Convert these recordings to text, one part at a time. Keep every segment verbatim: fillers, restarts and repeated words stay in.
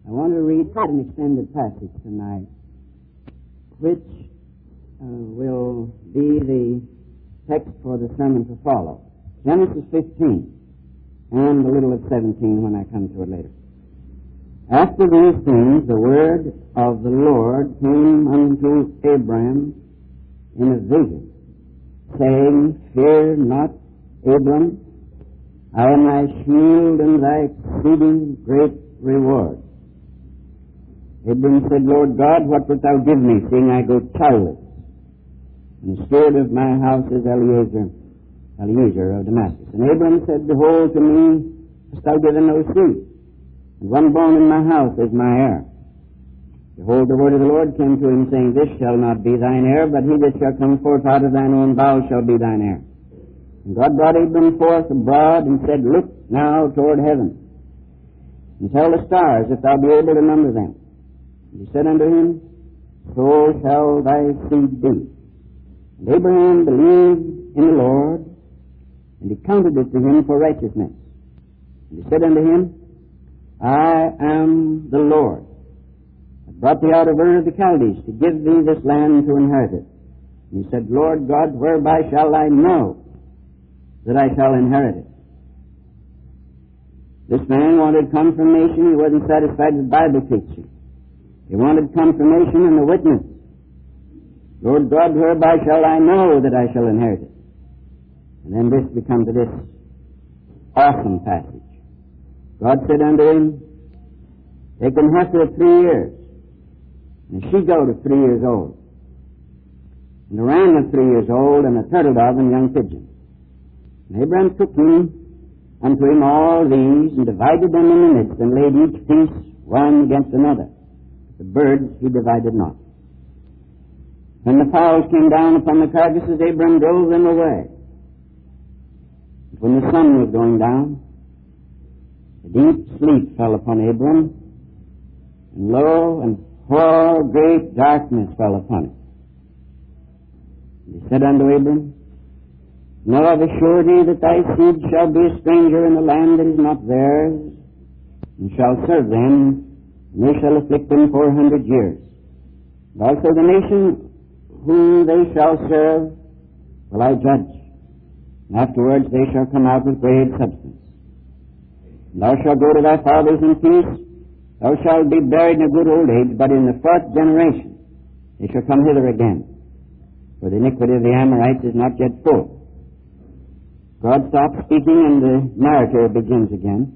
I want to read an extended passage tonight, which uh, will be the text for the sermon to follow. Genesis fifteen, and a little of seventeen when I come to it later. After these things, the word of the Lord came unto Abram in a vision, saying, Fear not, Abram, I am thy shield and thy exceeding great reward. Abram said, Lord God, what wilt thou give me, seeing I go childless? And the steward of my house is Eliezer, Eliezer of Damascus. And Abram said, Behold, to me hast thou given no seed, and one bone in my house is my heir. Behold, the word of the Lord came to him, saying, This shall not be thine heir, but he that shall come forth out of thine own bowels shall be thine heir. And God brought Abram forth abroad, and said, Look now toward heaven, and tell the stars, if thou be able to number them. And he said unto him, So shall thy seed be. And Abraham believed in the Lord, and he counted it to him for righteousness. And he said unto him, I am the Lord, that brought thee out of Ur of the Chaldees, to give thee this land to inherit it. And he said, Lord God, whereby shall I know that I shall inherit it? This man wanted confirmation. He wasn't satisfied with Bible teaching. He wanted confirmation and a witness. Lord God, whereby shall I know that I shall inherit it? And then this becomes this awesome passage. God said unto him, Take an heifer of three years, and a she-goat of three years old, and a ram of three years old, and a turtle dove and young pigeon. And Abraham took him unto him all these, and divided them in the midst, and laid each piece one against another. The birds he divided not. When the fowls came down upon the carcasses, Abraham drove them away. But when the sun was going down, a deep sleep fell upon Abram, and lo, and horror, great darkness fell upon him. And he said unto Abram, Know of a surety that thy seed shall be a stranger in the land that is not theirs, and shall serve them, and they shall afflict them four hundred years. And also the nation whom they shall serve will I judge, and afterwards they shall come out with great substance. And thou shalt go to thy fathers in peace, thou shalt be buried in a good old age, but in the fourth generation they shall come hither again, for the iniquity of the Amorites is not yet full. God stops speaking, and the narrative begins again.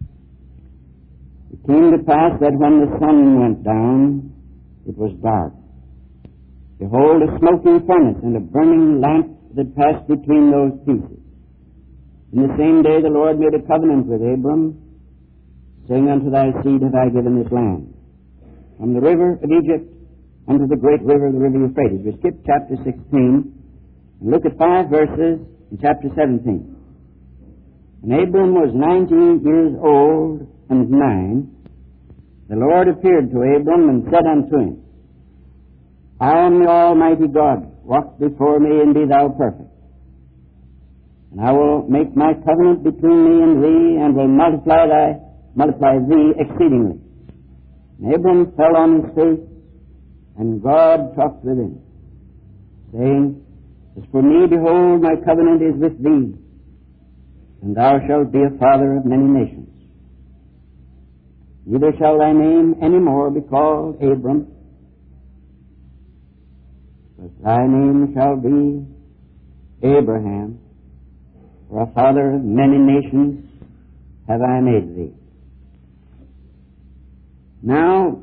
It came to pass that when the sun went down, it was dark. Behold, a smoking furnace and a burning lamp that passed between those pieces. In the same day the Lord made a covenant with Abram, saying, Unto thy seed have I given this land, from the river of Egypt unto the great river, the river Euphrates. We skip chapter sixteen and look at five verses in chapter seventeen. And Abram was ninety years old and nine. The Lord appeared to Abram and said unto him, I am the Almighty God. Walk before me and be thou perfect. And I will make my covenant between me and thee, and will multiply thy multiply thee exceedingly. And Abram fell on his face, and God talked with him, saying, As for me, behold, my covenant is with thee, and thou shalt be a father of many nations. Neither shall thy name any more be called Abram, but thy name shall be Abraham, for a father of many nations have I made thee. Now,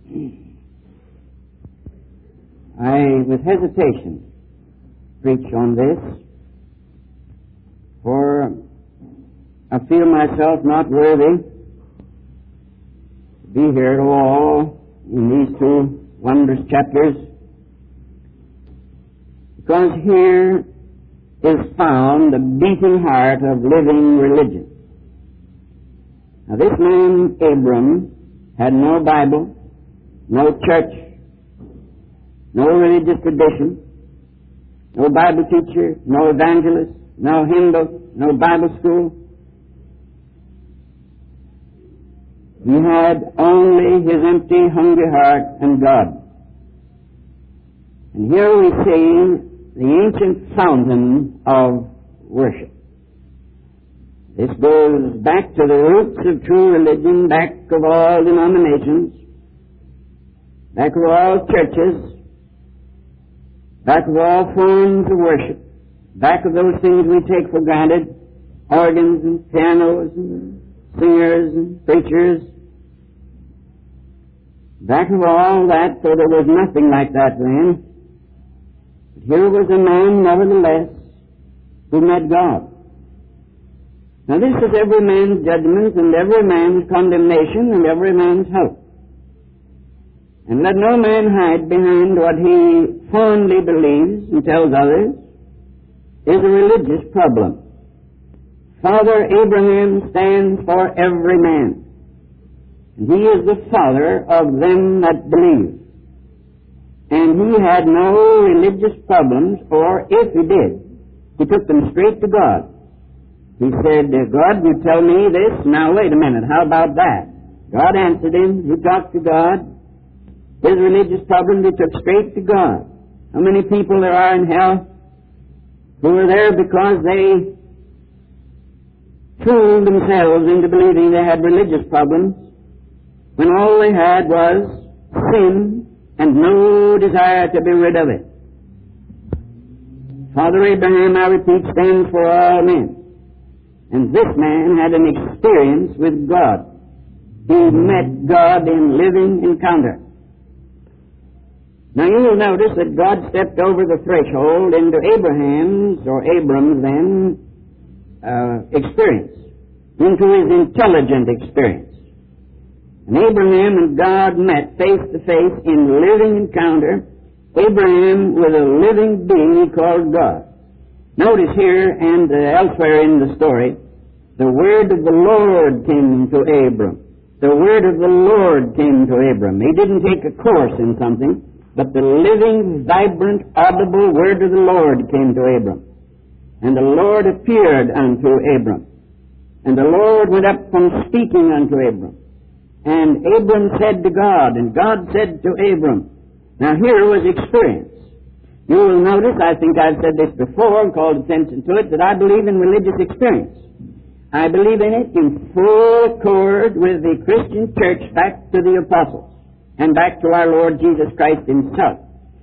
I, with hesitation, preach on this, for I feel myself not worthy to be here at all in these two wondrous chapters, because here is found the beating heart of living religion. Now, this man Abram had no Bible, no church, no religious tradition, no Bible teacher, no evangelist, no hymn book, no Bible school. He had only his empty, hungry heart and God. And here we see the ancient fountain of worship. This goes back to the roots of true religion, back of all denominations, back of all churches, back of all forms of worship, back of those things we take for granted, organs and pianos and singers and preachers, back of all that, so there was nothing like that then. But here was a man, nevertheless, who met God. Now this is every man's judgment and every man's condemnation and every man's hope. And let no man hide behind what he fondly believes and tells others is a religious problem. Father Abraham stands for every man. And he is the father of them that believe. And he had no religious problems, or if he did, he took them straight to God. He said, God, you tell me this, now wait a minute, how about that? God answered him, he talked to God. His religious problems he took straight to God. How many people there are in hell who are there because they fooled themselves into believing they had religious problems when all they had was sin and no desire to be rid of it. Father Abraham, I repeat, stands for all men. And this man had an experience with God. He met God in living encounter. Now you will notice that God stepped over the threshold into Abraham's, or Abram's then, uh, experience, into his intelligent experience. And Abraham and God met face to face in living encounter, Abraham with a living being he called God. Notice here and uh, elsewhere in the story, the word of the Lord came to Abram. The word of the Lord came to Abram. He didn't take a course in something, but the living, vibrant, audible word of the Lord came to Abram. And the Lord appeared unto Abram. And the Lord went up from speaking unto Abram. And Abram said to God, and God said to Abram. Now here was experience. You will notice, I think I've said this before and called attention to it, that I believe in religious experience. I believe in it in full accord with the Christian church back to the apostles and back to our Lord Jesus Christ himself.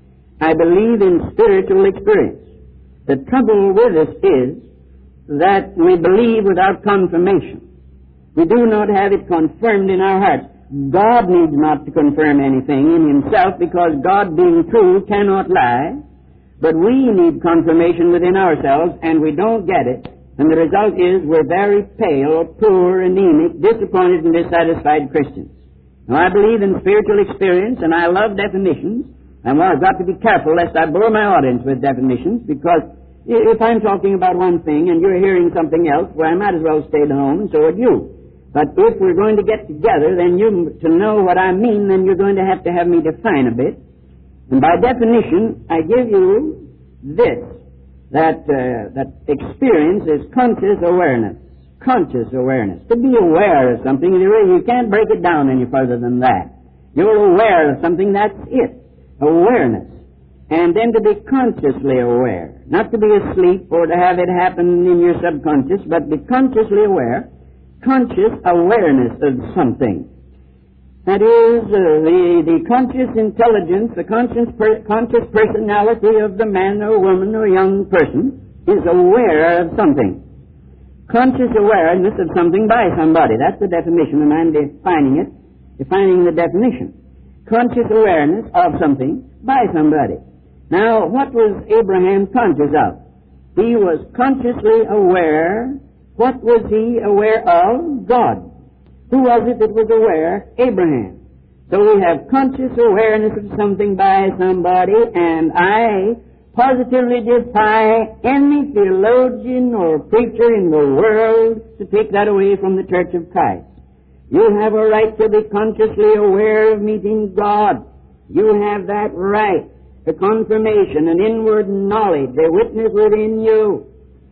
I believe in spiritual experience. The trouble with us is that we believe without confirmation. We do not have it confirmed in our hearts. God needs not to confirm anything in himself because God, being true, cannot lie. But we need confirmation within ourselves, and we don't get it. And the result is we're very pale, poor, anemic, disappointed, and dissatisfied Christians. Now, I believe in spiritual experience, and I love definitions. And well, I've got to be careful lest I bore my audience with definitions, because if I'm talking about one thing and you're hearing something else, well, I might as well stay at home, and so would you. But if we're going to get together, then you, to know what I mean, then you're going to have to have me define a bit. And by definition, I give you this, that uh, that experience is conscious awareness. Conscious awareness. To be aware of something, you really you can't break it down any further than that. You're aware of something, that's it. Awareness. And then to be consciously aware. Not to be asleep or to have it happen in your subconscious, but be consciously aware. Conscious awareness of something. That is, uh, the, the conscious intelligence, the conscious, per, conscious personality of the man or woman or young person is aware of something. Conscious awareness of something by somebody. That's the definition, and I'm defining it, defining the definition. Conscious awareness of something by somebody. Now, what was Abraham conscious of? He was consciously aware. What was he aware of? God. Who was it that was aware? Abraham. So we have conscious awareness of something by somebody, and I positively defy any theologian or preacher in the world to take that away from the Church of Christ. You have a right to be consciously aware of meeting God. You have that right. The confirmation, an inward knowledge, a witness within you.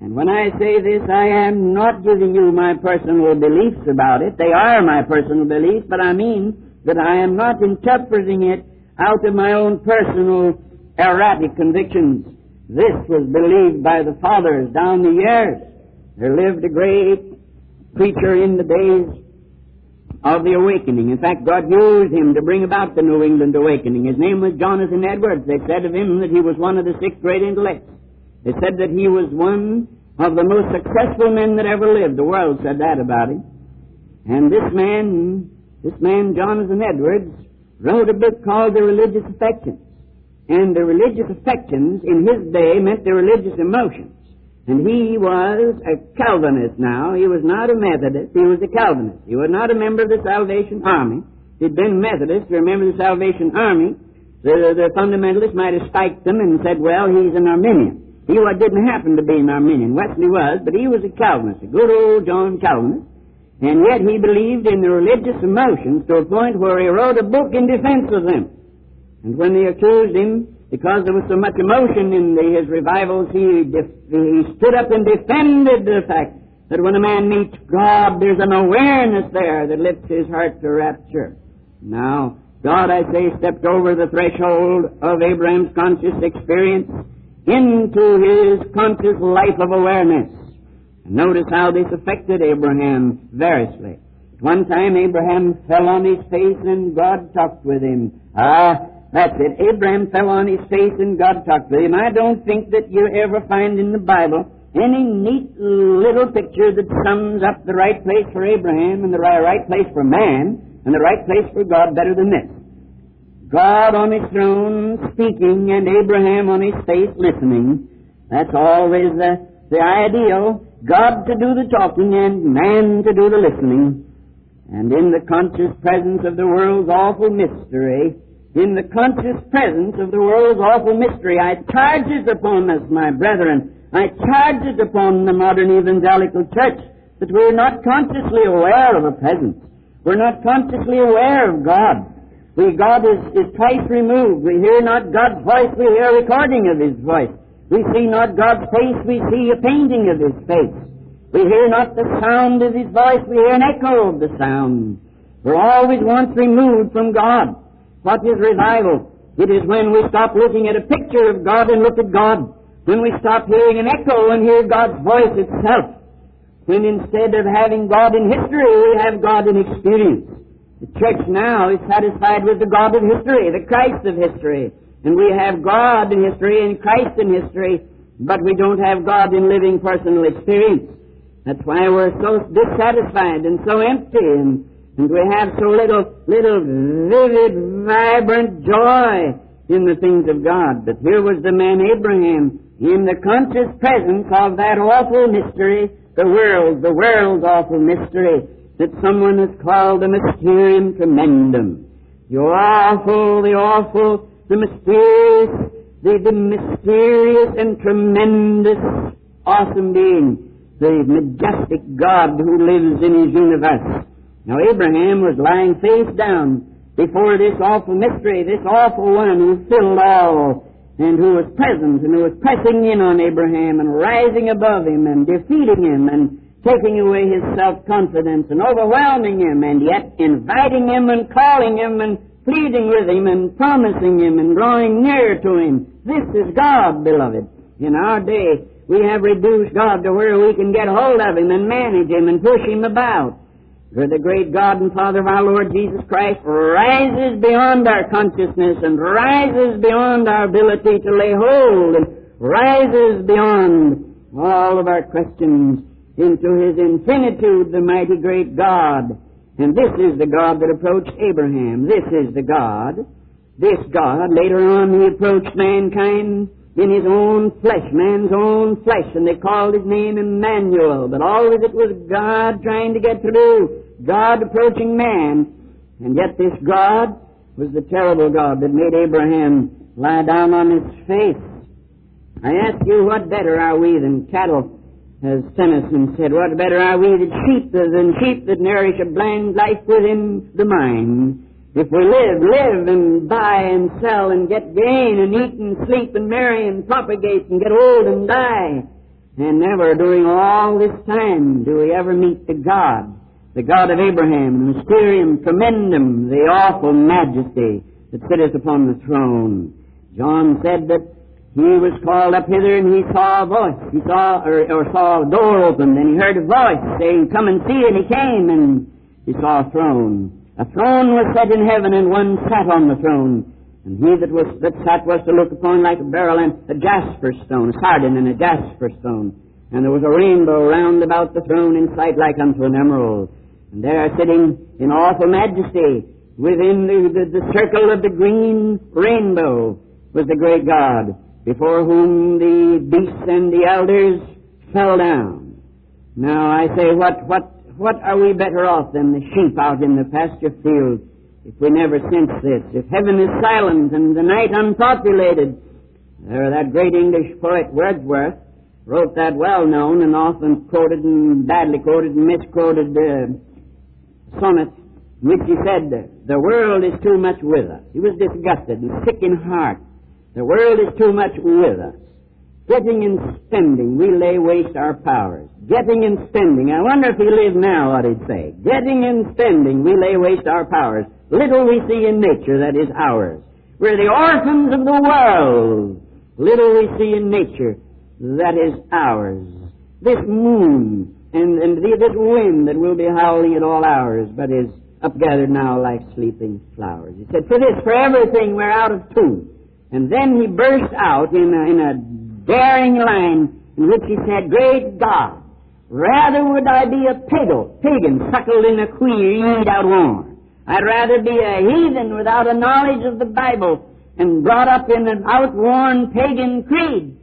And when I say this, I am not giving you my personal beliefs about it. They are my personal beliefs, but I mean that I am not interpreting it out of my own personal erratic convictions. This was believed by the fathers down the years. There lived a great preacher in the days of the awakening. In fact, God used him to bring about the New England awakening. His name was Jonathan Edwards. They said of him that he was one of the six great intellects. They said that he was one of the most successful men that ever lived. The world said that about him. And this man, this man, Jonathan Edwards, wrote a book called The Religious Affections. And the religious affections in his day meant the religious emotions. And he was a Calvinist now. He was not a Methodist. He was a Calvinist. He was not a member of the Salvation Army. If he'd been Methodist or a member of the Salvation Army, the, the fundamentalists might have spiked them and said, well, he's an Arminian. He didn't happen to be an Arminian. Wesley was, but he was a Calvinist, a good old John Calvinist. And yet he believed in the religious emotions to a point where he wrote a book in defense of them. And when they accused him, because there was so much emotion in the, his revivals, he, def- he stood up and defended the fact that when a man meets God, there's an awareness there that lifts his heart to rapture. Now, God, I say, stepped over the threshold of Abraham's conscious experience into his conscious life of awareness. And notice how this affected Abraham variously. At one time, Abraham fell on his face and God talked with him. Ah, that's it. Abraham fell on his face and God talked with him. I don't think that you ever find in the Bible any neat little picture that sums up the right place for Abraham and the right place for man and the right place for God better than this. God on his throne speaking and Abraham on his face listening. That's always the, the ideal. God to do the talking and man to do the listening. And in the conscious presence of the world's awful mystery, in the conscious presence of the world's awful mystery, I charge it upon us, my brethren, I charge it upon the modern evangelical church that we're not consciously aware of a presence. We're not consciously aware of God. We, God is, is twice removed. We hear not God's voice, we hear a recording of His voice. We see not God's face, we see a painting of His face. We hear not the sound of His voice, we hear an echo of the sound. We're always once removed from God. What is revival? It is when we stop looking at a picture of God and look at God. When we stop hearing an echo and hear God's voice itself. When instead of having God in history, we have God in experience. The church now is satisfied with the God of history, the Christ of history. And we have God in history and Christ in history, but we don't have God in living personal experience. That's why we're so dissatisfied and so empty, and, and we have so little, little vivid, vibrant joy in the things of God. But here was the man Abraham in the conscious presence of that awful mystery, the world, the world's awful mystery, that someone has called the mysterium tremendum. The awful, the awful, the mysterious, the, the mysterious and tremendous, awesome being, the majestic God who lives in His universe. Now Abraham was lying face down before this awful mystery, this awful one who filled all, and who was present, and who was pressing in on Abraham and rising above him and defeating him and taking away his self-confidence and overwhelming him, and yet inviting him and calling him and pleading with him and promising him and drawing near to him. This is God, beloved. In our day, we have reduced God to where we can get hold of Him and manage Him and push Him about. Where the great God and Father of our Lord Jesus Christ rises beyond our consciousness and rises beyond our ability to lay hold and rises beyond all of our questions into His infinitude, the mighty great God. And this is the God that approached Abraham. This is the God. This God, later on, He approached mankind in His own flesh, man's own flesh, and they called His name Emmanuel. But always it was God trying to get through, God approaching man. And yet this God was the terrible God that made Abraham lie down on his face. I ask you, what better are we than cattle? As Tennyson said, what better are we than sheep, than sheep that nourish a blind life within the mind? If we live, live and buy and sell and get gain and eat and sleep and marry and propagate and get old and die, And never during all this time do we ever meet the God, the God of Abraham, the mysterium tremendum, the awful majesty that sitteth upon the throne. John said that he was called up hither and he saw a voice. He saw, or, or saw a door opened and he heard a voice saying, "Come and see," and he came and he saw a throne. A throne was set in heaven and one sat on the throne. And he that was that sat was to look upon like a beryl and a jasper stone, a sardine and a jasper stone. And there was a rainbow round about the throne in sight like unto an emerald. And there sitting in awful majesty within the, the, the circle of the green rainbow was the great God, before whom the beasts and the elders fell down. Now I say, what, what, what are we better off than the sheep out in the pasture field? If we never sense this, if heaven is silent and the night unpopulated, there that great English poet Wordsworth wrote that well-known and often quoted and badly quoted and misquoted uh, sonnet, in which he said, "The world is too much with us." He was disgusted and sick in heart. The world is too much with us. Getting and spending, we lay waste our powers. Getting and spending, I wonder if he lived now what he'd say. Getting and spending, we lay waste our powers. Little we see in nature that is ours. We're the orphans of the world. Little we see in nature that is ours. This moon and, and the, this wind that will be howling at all hours, but is upgathered now like sleeping flowers. He said, "For this, for everything, we're out of tune." And then he burst out in a, in a daring line in which he said, "Great God, rather would I be a pagan, pagan suckled in a queer, eat outworn. I'd rather be a heathen without a knowledge of the Bible and brought up in an outworn pagan creed,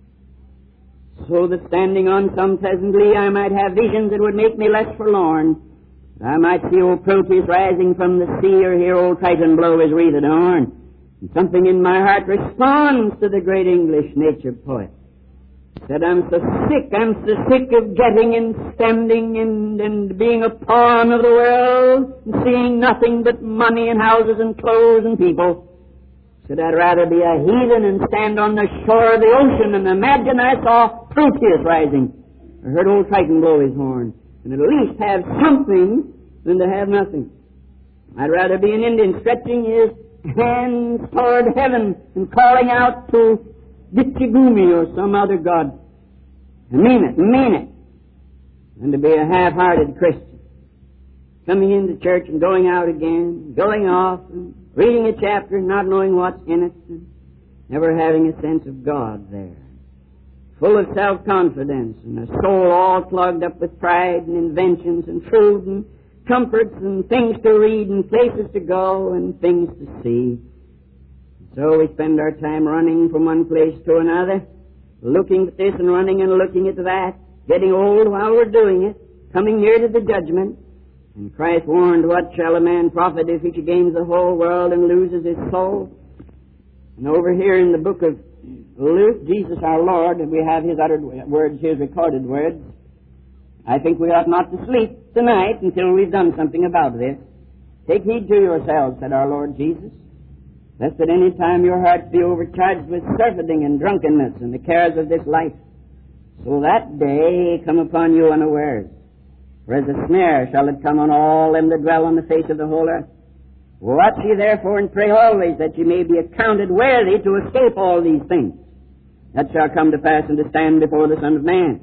so that standing on some pleasant lea I might have visions that would make me less forlorn. I might see old Proteus rising from the sea or hear old Triton blow his wreathed horn. And something in my heart responds to the great English nature poet. Said, I'm so sick, I'm so sick of getting and spending and, and being a pawn of the world and seeing nothing but money and houses and clothes and people. Said, I'd rather be a heathen and stand on the shore of the ocean and imagine I saw Proteus rising or heard old Triton blow his horn, and at least have something than to have nothing. I'd rather be an Indian stretching his hands toward heaven and calling out to Ditchigumi or some other god. I mean it, mean it. And to be a half-hearted Christian. Coming into church and going out again, going off and reading a chapter and not knowing what's in it, and never having a sense of God there. Full of self-confidence and a soul all clogged up with pride and inventions and food and comforts and things to read and places to go and things to see. So we spend our time running from one place to another, looking at this and running and looking at that, getting old while we're doing it, coming near to the judgment. And Christ warned, what shall a man profit if he gains the whole world and loses his soul? And over here in the book of Luke, Jesus our Lord, we have his uttered words, his recorded words. I think we ought not to sleep tonight until we've done something about this. Take heed to yourselves, said our Lord Jesus, lest at any time your hearts be overcharged with surfeiting and drunkenness and the cares of this life, so that day come upon you unawares. For as a snare shall it come on all them that dwell on the face of the whole earth. Watch ye therefore and pray always, that ye may be accounted worthy to escape all these things that shall come to pass and to stand before the Son of Man.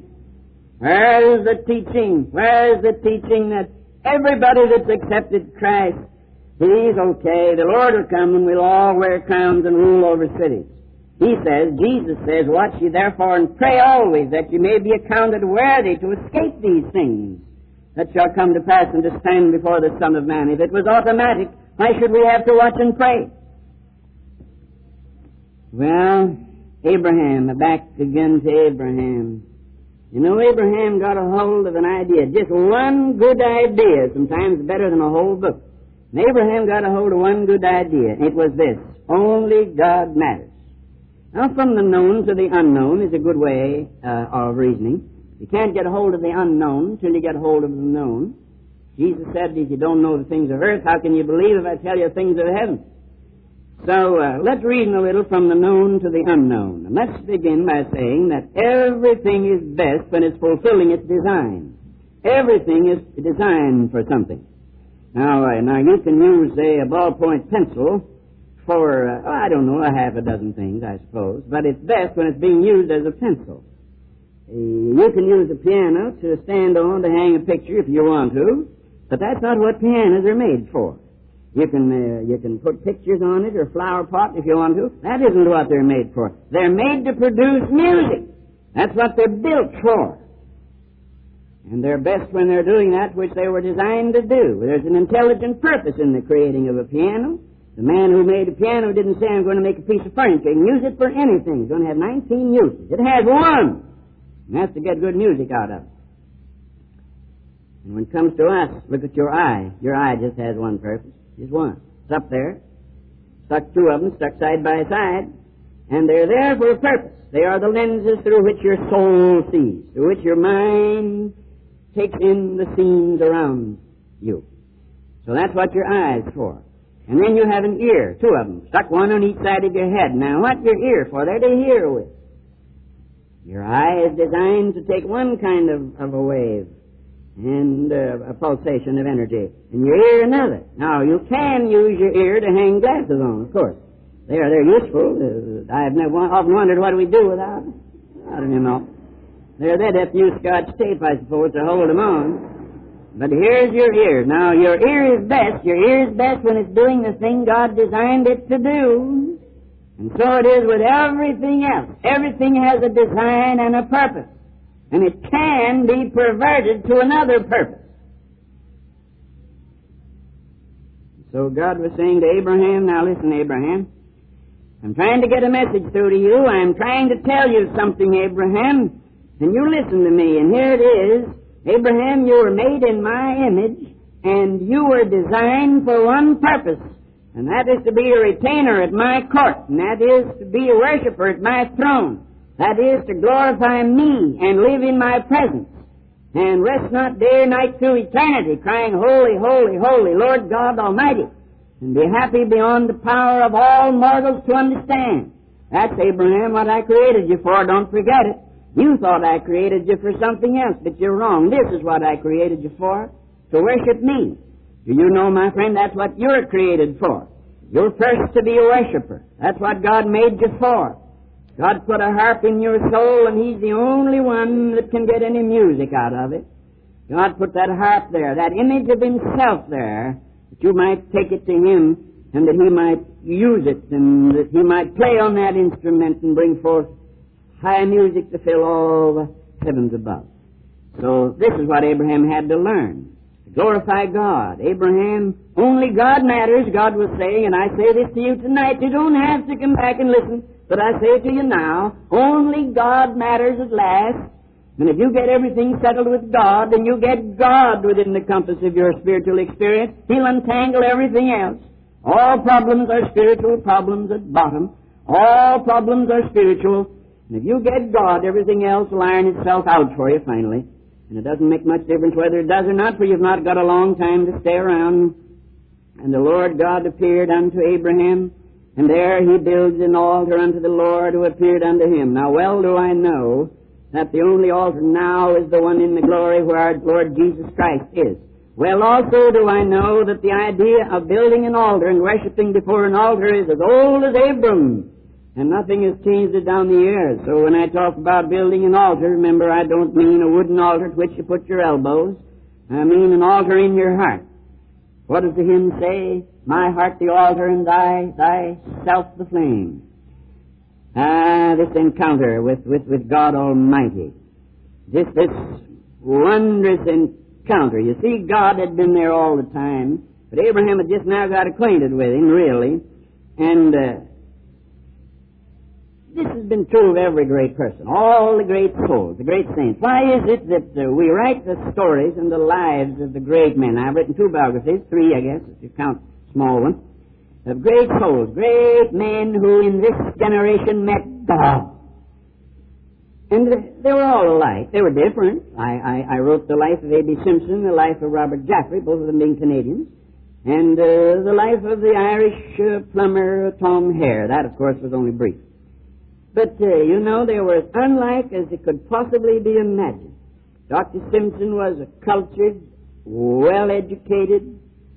Where is the teaching? Where is the teaching that everybody that's accepted Christ, he's okay, the Lord will come and we'll all wear crowns and rule over cities? He says, Jesus says, watch ye therefore and pray always, that ye may be accounted worthy to escape these things that shall come to pass and to stand before the Son of Man. If it was automatic, why should we have to watch and pray? Well, Abraham, back again to Abraham. You know, Abraham got a hold of an idea, just one good idea, sometimes better than a whole book. And Abraham got a hold of one good idea. It was this: only God matters. Now, from the known to the unknown is a good way uh, of reasoning. You can't get a hold of the unknown till you get a hold of the known. Jesus said, if you don't know the things of earth, how can you believe if I tell you things of heaven? So uh, let's reason a little from the known to the unknown. And let's begin by saying that everything is best when it's fulfilling its design. Everything is designed for something. Now, uh, now you can use, say, a ballpoint pencil for, uh, I don't know, a half a dozen things, I suppose. But it's best when it's being used as a pencil. Uh, you can use a piano to stand on to hang a picture if you want to, but that's not what pianos are made for. You can uh, you can put pictures on it or flower pot if you want to. That isn't what they're made for. They're made to produce music. That's what they're built for. And they're best when they're doing that which they were designed to do. There's an intelligent purpose in the creating of a piano. The man who made a piano didn't say, I'm going to make a piece of furniture. You can use it for anything. It's going to have nineteen uses. It has one. And that's to get good music out of it. And when it comes to us, look at your eye. Your eye just has one purpose. Just one. It's up there. Stuck two of them, stuck side by side. And they're there for a purpose. They are the lenses through which your soul sees, through which your mind takes in the scenes around you. So that's what your eye is for. And then you have an ear, two of them, stuck one on each side of your head. Now, what's your ear for? They're to hear with. Your eye is designed to take one kind of, of a wave and uh, a pulsation of energy, and your ear another. Now, you can use your ear to hang glasses on, of course. They are, they're useful. Uh, I've never often wondered what do we do without them. I don't even know. They're there to have to use Scotch tape, I suppose, to hold them on. But here's your ear. Now, your ear is best. Your ear is best when it's doing the thing God designed it to do. And so it is with everything else. Everything has a design and a purpose. And it can be perverted to another purpose. So God was saying to Abraham, now listen, Abraham, I'm trying to get a message through to you. I'm trying to tell you something, Abraham, and you listen to me. And here it is. Abraham, you were made in my image, and you were designed for one purpose, and that is to be a retainer at my court, and that is to be a worshiper at my throne. That is to glorify me and live in my presence and rest not day or night through eternity, crying, Holy, holy, holy, Lord God Almighty, and be happy beyond the power of all mortals to understand. That's, Abraham, what I created you for. Don't forget it. You thought I created you for something else, but you're wrong. This is what I created you for, to worship me. Do you know, my friend, that's what you're created for. You're first to be a worshiper. That's what God made you for. God put a harp in your soul, and He's the only one that can get any music out of it. God put that harp there, that image of Himself there, that you might take it to Him, and that He might use it, and that He might play on that instrument and bring forth high music to fill all the heavens above. So this is what Abraham had to learn. To glorify God. Abraham, only God matters, God was saying, and I say this to you tonight. You don't have to come back and listen. But I say to you now, only God matters at last. And if you get everything settled with God, then you get God within the compass of your spiritual experience. He'll untangle everything else. All problems are spiritual problems at bottom. All problems are spiritual. And if you get God, everything else will iron itself out for you finally. And it doesn't make much difference whether it does or not, for you've not got a long time to stay around. And the Lord God appeared unto Abraham, and there he builds an altar unto the Lord who appeared unto him. Now well do I know that the only altar now is the one in the glory where our Lord Jesus Christ is. Well also do I know that the idea of building an altar and worshiping before an altar is as old as Abram, and nothing has changed it down the years. So when I talk about building an altar, remember I don't mean a wooden altar to which you put your elbows. I mean an altar in your heart. What does the hymn say? My heart the altar and thy, thyself the flame. Ah, this encounter with, with, with God Almighty. This, this wondrous encounter. You see, God had been there all the time, but Abraham had just now got acquainted with Him, really. And uh, this has been true of every great person, all the great souls, the great saints. Why is it that uh, we write the stories and the lives of the great men? I've written two biographies, three, I guess, if you count small one, of great souls, great men who in this generation met God. And they were all alike. They were different. I, I, I wrote the life of A B Simpson, the life of Robert Jaffray, both of them being Canadians. And uh, the life of the Irish uh, plumber Tom Hare. That, of course, was only brief. But, uh, you know, they were as unlike as it could possibly be imagined. Doctor Simpson was a cultured, well-educated,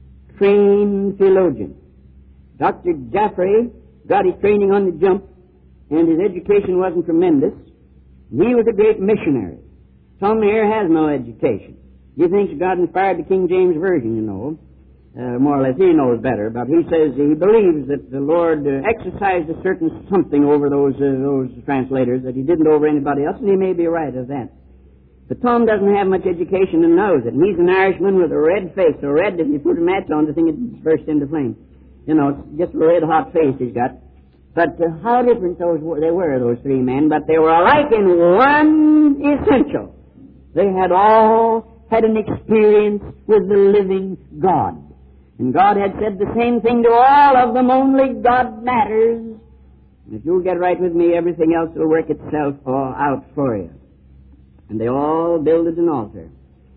trained theologian. Doctor Jaffray got his training on the jump, and his education wasn't tremendous. He was a great missionary. Tom Hare has no education. He thinks God inspired the King James Version, you know. Uh, more or less, he knows better, but he says he believes that the Lord uh, exercised a certain something over those uh, those translators that he didn't over anybody else, and he may be right of that. But Tom doesn't have much education and knows it, and he's an Irishman with a red face, so red that if you put a match on, the thing would burst into flame. You know, it's just a red-hot face he's got. But uh, how different those were, they were, those three men, but they were alike in one essential. They had all had an experience with the living God. And God had said the same thing to all of them, only God matters. And if you'll get right with me, everything else will work itself all out for you. And they all builded an altar.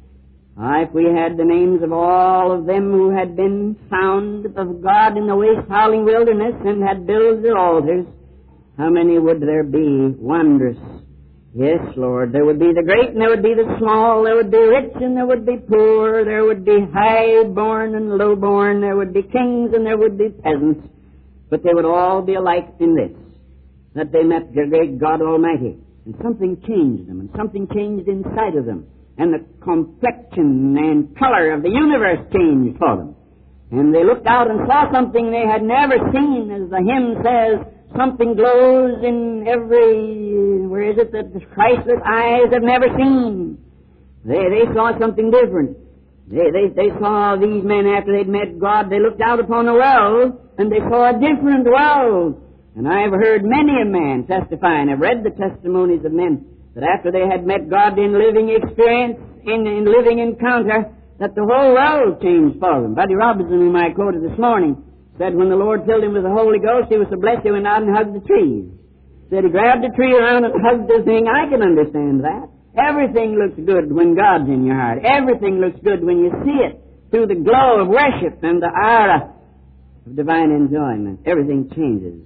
Ah, if we had the names of all of them who had been found of God in the waste-howling wilderness and had builded altars, how many would there be? Wondrous. Yes, Lord, there would be the great and there would be the small, there would be rich and there would be poor, there would be high-born and low-born, there would be kings and there would be peasants, but they would all be alike in this, that they met the great God Almighty, and something changed them, and something changed inside of them, and the complexion and color of the universe changed for them. And they looked out and saw something they had never seen, as the hymn says, something glows in every, where is it, that the Christless eyes have never seen. They they saw something different. They, they, they saw these men after they'd met God. They looked out upon the world, and they saw a different world. And I've heard many a man testify, and I've read the testimonies of men, that after they had met God in living experience, in, in living encounter, that the whole world changed for them. Buddy Robinson, whom I quoted this morning, said when the Lord filled him with the Holy Ghost, he was so blessed he went out and hugged the trees. Said he grabbed the tree around and hugged the thing. I can understand that. Everything looks good when God's in your heart. Everything looks good when you see it through the glow of worship and the aura of divine enjoyment. Everything changes.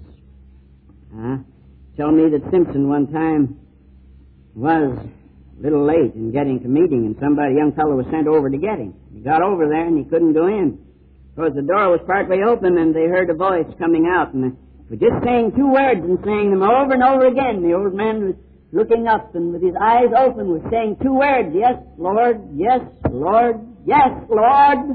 Huh? Tell me that Simpson one time was a little late in getting to meeting, and somebody, a young fellow, was sent over to get him. He got over there and he couldn't go in, because the door was partly open and they heard a voice coming out, and for just saying two words and saying them over and over again, the old man was looking up and with his eyes open was saying two words, yes, Lord, yes, Lord, yes, Lord.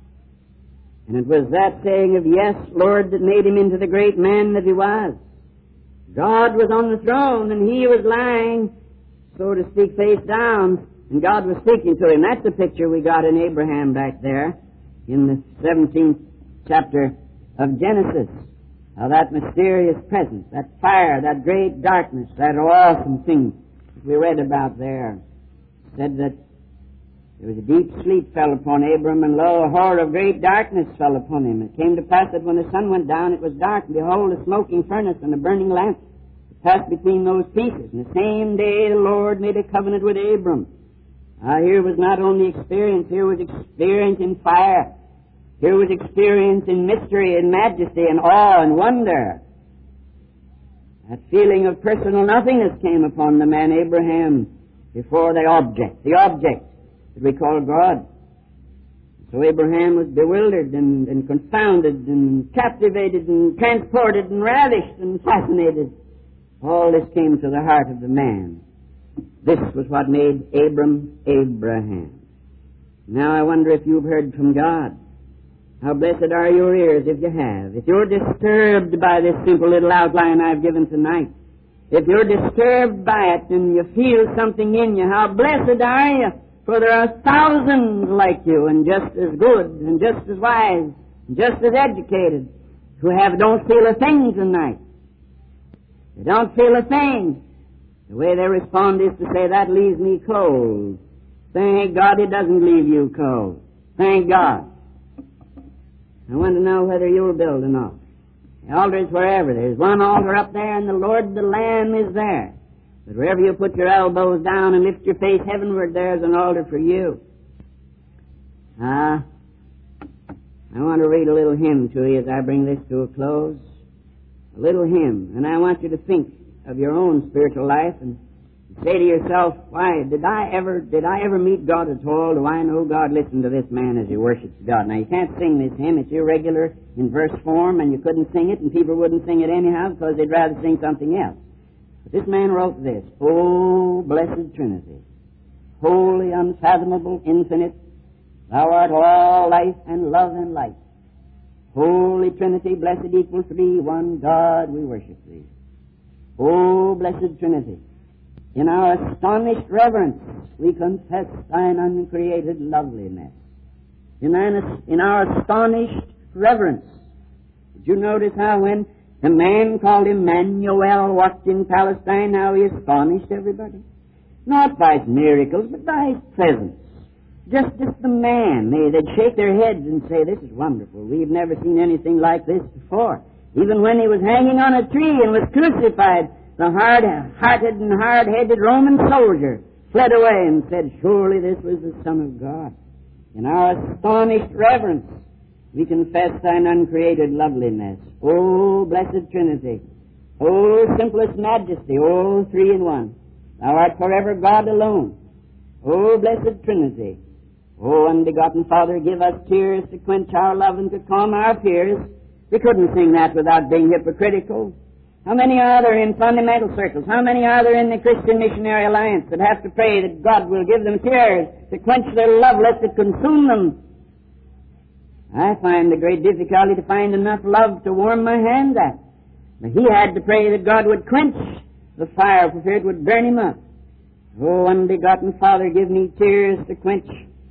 And it was that saying of yes, Lord, that made him into the great man that he was. God was on the throne and he was lying, so to speak, face down, and God was speaking to him. That's the picture we got in Abraham back there in the seventeenth chapter of Genesis. How that mysterious presence, that fire, that great darkness, that awesome thing that we read about there, said that there was a deep sleep fell upon Abram, and lo, a horror of great darkness fell upon him. It came to pass that when the sun went down, it was dark, and behold, a smoking furnace and a burning lamp passed between those pieces. And the same day the Lord made a covenant with Abram. Ah, here was not only experience, here was experience in fire. Here was experience in mystery and majesty and awe and wonder. That feeling of personal nothingness came upon the man Abraham before the object, the object that we call God. So Abraham was bewildered and, and confounded and captivated and transported and ravished and fascinated. All this came to the heart of the man. This was what made Abram Abraham. Now I wonder if you've heard from God. How blessed are your ears if you have. If you're disturbed by this simple little outline I've given tonight, if you're disturbed by it and you feel something in you, how blessed are you, for there are thousands like you and just as good and just as wise and just as educated who have don't feel a thing tonight. They don't feel a thing. The way they respond is to say, that leaves me cold. Thank God it doesn't leave you cold. Thank God. I want to know whether you'll build an altar. The altar is wherever. There's one altar up there, and the Lord the Lamb is there. But wherever you put your elbows down and lift your face heavenward, there's an altar for you. Ah, I want to read a little hymn to you as I bring this to a close. A little hymn. And I want you to think of your own spiritual life and say to yourself, why, did I ever did I ever meet God at all? Do I know God? Listen to this man as he worships God. Now, you can't sing this hymn. It's irregular in verse form, and you couldn't sing it, and people wouldn't sing it anyhow because they'd rather sing something else. But this man wrote this, O blessed Trinity, holy, unfathomable, infinite, Thou art all life and love and light. Holy Trinity, blessed equal three, one God, we worship Thee. O blessed Trinity, in our astonished reverence, we confess Thine uncreated loveliness. In, thine, in our astonished reverence, did you notice how when the man called Emmanuel walked in Palestine, how he astonished everybody? Not by his miracles, but by his presence. Just, just the man. They, they'd shake their heads and say, this is wonderful. We've never seen anything like this before. Even when he was hanging on a tree and was crucified, the hard-hearted and hard-headed Roman soldier fled away and said, surely this was the Son of God. In our astonished reverence, we confess Thine uncreated loveliness. O blessed Trinity, O simplest majesty, O three in one, Thou art forever God alone. O blessed Trinity, O unbegotten Father, give us tears to quench our love and to calm our fears. We couldn't sing that without being hypocritical. How many are there in fundamental circles? How many are there in the Christian Missionary Alliance that have to pray that God will give them tears to quench their love lest it consume them? I find the great difficulty to find enough love to warm my hands at. But he had to pray that God would quench the fire for fear it would burn him up. Oh, unbegotten Father, give me tears to quench,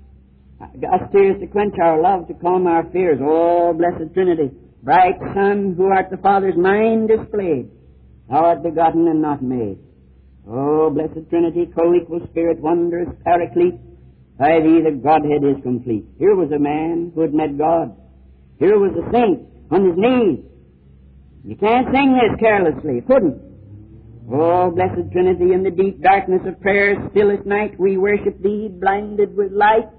us tears to quench our love, to calm our fears. Oh, blessed Trinity, bright Son, who art the Father's mind displayed, Thou art begotten and not made. Oh, blessed Trinity, co-equal Spirit, wondrous Paraclete, by Thee the Godhead is complete. Here was a man who had met God. Here was a saint on his knees. You can't sing this carelessly. You couldn't. Oh, blessed Trinity, in the deep darkness of prayer, stillest night, we worship Thee, blinded with light.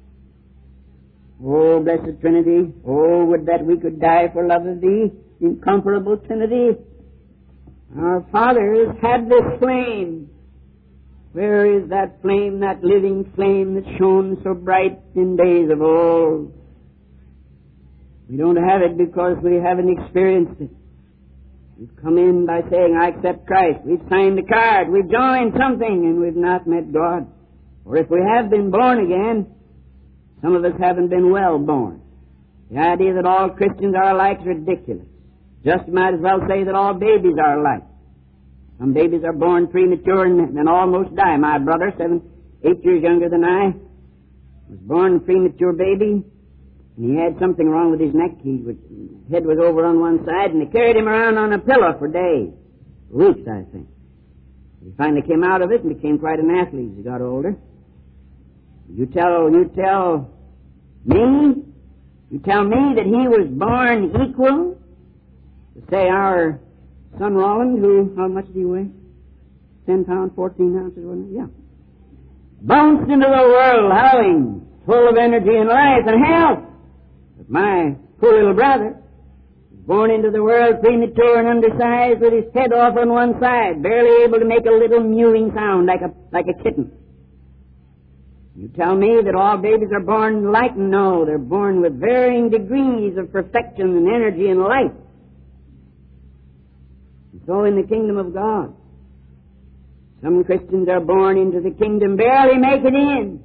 Oh, blessed Trinity, oh, would that we could die for love of Thee, incomparable Trinity. Our fathers had this flame. Where is that flame, that living flame that shone so bright in days of old? We don't have it because we haven't experienced it. We've come in by saying, I accept Christ. We've signed a card. We've joined something, and we've not met God. Or if we have been born again, some of us haven't been well born. The idea that all Christians are alike is ridiculous. Just might as well say that all babies are alike. Some babies are born premature and then almost die. My brother, seven, eight years younger than I, was born a premature baby, and he had something wrong with his neck. His head was over on one side, and they carried him around on a pillow for days, weeks, I think. He finally came out of it and became quite an athlete as he got older. You tell, you tell me, you tell me that he was born equal to, say, our son Roland, who, how much did he weigh? Ten pounds, fourteen ounces, wasn't it? Yeah. Bounced into the world howling, full of energy and life and health. But my poor little brother was born into the world premature and undersized with his head off on one side, barely able to make a little mewing sound like a, like a kitten. You tell me that all babies are born alike? No, they're born with varying degrees of perfection and energy and light. And so in the kingdom of God, some Christians are born into the kingdom, barely make it in.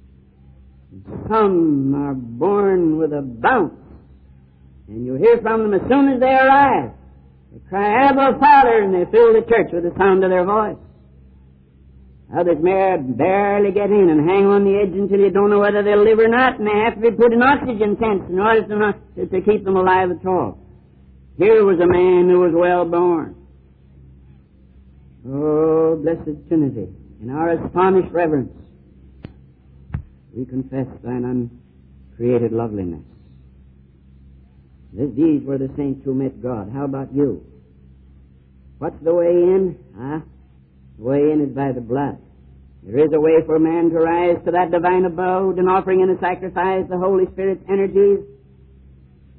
Some are born with a bounce, and you hear from them as soon as they arrive. They cry, Abba, Father, and they fill the church with the sound of their voice. Others may barely get in and hang on the edge until you don't know whether they'll live or not, and they have to be put in oxygen tents in order to, not, to, to keep them alive at all. Here was a man who was well born. Oh, blessed Trinity, in our astonished reverence, we confess Thine uncreated loveliness. These were the saints who met God. How about you? What's the way in? Huh? The way in is by the blood. There is a way for man to rise to that divine abode, an offering and a sacrifice, the Holy Spirit's energies.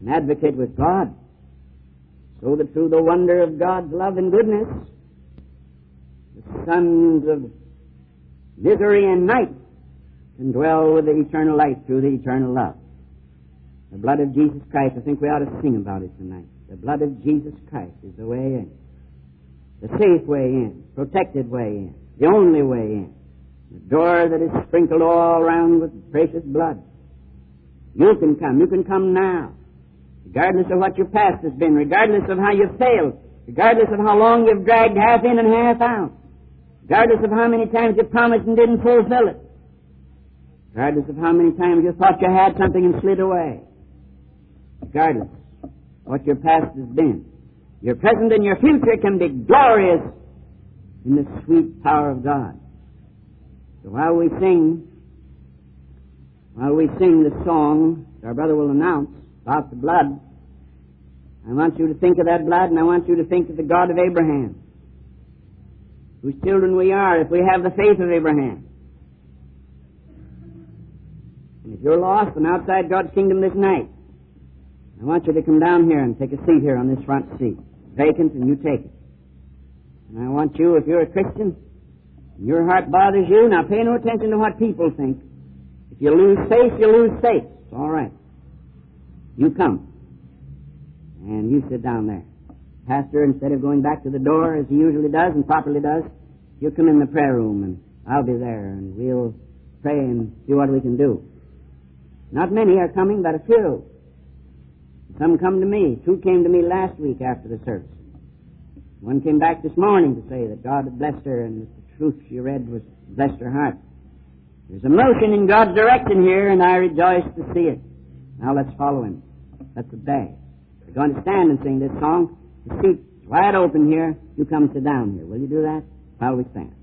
an advocate with God, so that through the wonder of God's love and goodness, the sons of misery and night can dwell with the eternal light through the eternal love. The blood of Jesus Christ, I think we ought to sing about it tonight. The blood of Jesus Christ is the way in, the safe way in, protected way in, the only way in, the door that is sprinkled all around with precious blood. You can come. You can come now, regardless of what your past has been, regardless of how you've failed, regardless of how long you've dragged half in and half out, regardless of how many times you promised and didn't fulfill it, regardless of how many times you thought you had something and slid away, regardless of what your past has been. Your present and your future can be glorious in the sweet power of God. So while we sing, while we sing the song that our brother will announce about the blood, I want you to think of that blood, and I want you to think of the God of Abraham, whose children we are if we have the faith of Abraham. And if you're lost and outside God's kingdom this night, I want you to come down here and take a seat here on this front seat. Vacant, and you take it. And I want you, if you're a Christian, and your heart bothers you, now pay no attention to what people think. If you lose faith, you lose faith. It's all right. You come. And you sit down there. Pastor, instead of going back to the door as he usually does and properly does, you come in the prayer room, and I'll be there, and we'll pray and see what we can do. Not many are coming, but a few. Some come to me. Two came to me last week after the service. One came back this morning to say that God had blessed her and that the truth she read was blessed her heart. There's a motion in God's direction here, and I rejoice to see it. Now let's follow Him. Let's obey. We're going to stand and sing this song. The seat's wide open here. You come sit down here. Will you do that while we stand?